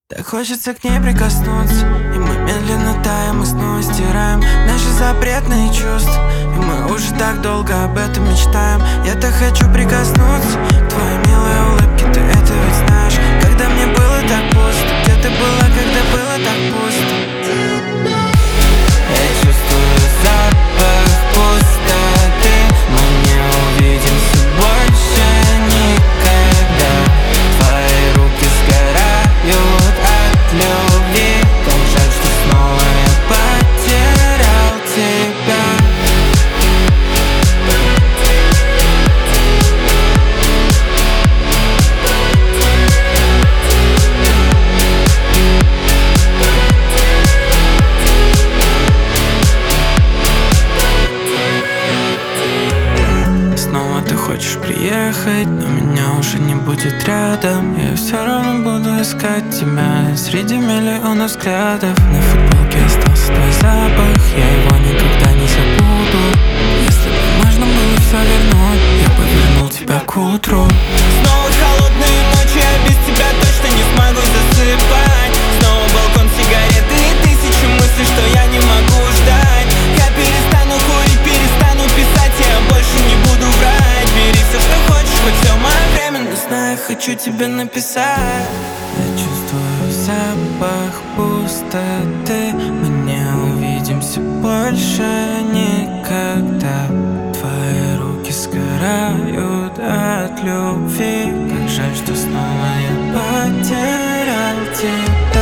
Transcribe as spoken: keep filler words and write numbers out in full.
Так хочется к ней прикоснуться, и мы медленно таем и снова стираем наши запретные чувства. И мы уже так долго об этом мечтаем. Я так хочу прикоснуться к твоей милой улыбке, ты это ведь знаешь. Когда мне было так пусто, где ты была, когда было так пусто? Я чувствую запах пустоты, мы не увидимся больше никогда. Твои руки сгорают от любви, как жаль, что снова я потерял тебя. Снова ты хочешь приехать, но меня уже не будет рядом. Я все равно буду искать тебя среди миллиона взглядов. На футболке остался твой запах, я его никогда не забуду. Если бы можно было все вернуть, я бы вернул тебя к утру. Снова холодные ночи, я без тебя точно не смогу засыпать. Снова балкон, сигареты и тысячи мыслей, что я не могу ждать. Я перестану курить, перестану писать, я больше не буду врать. Бери все, что хочешь, хоть все мое время, но знаю, хочу тебе написать. Я чувствую запах пустоты, мы не увидимся больше никогда. Твои руки сгорают от любви, как жаль, что снова я потерял тебя.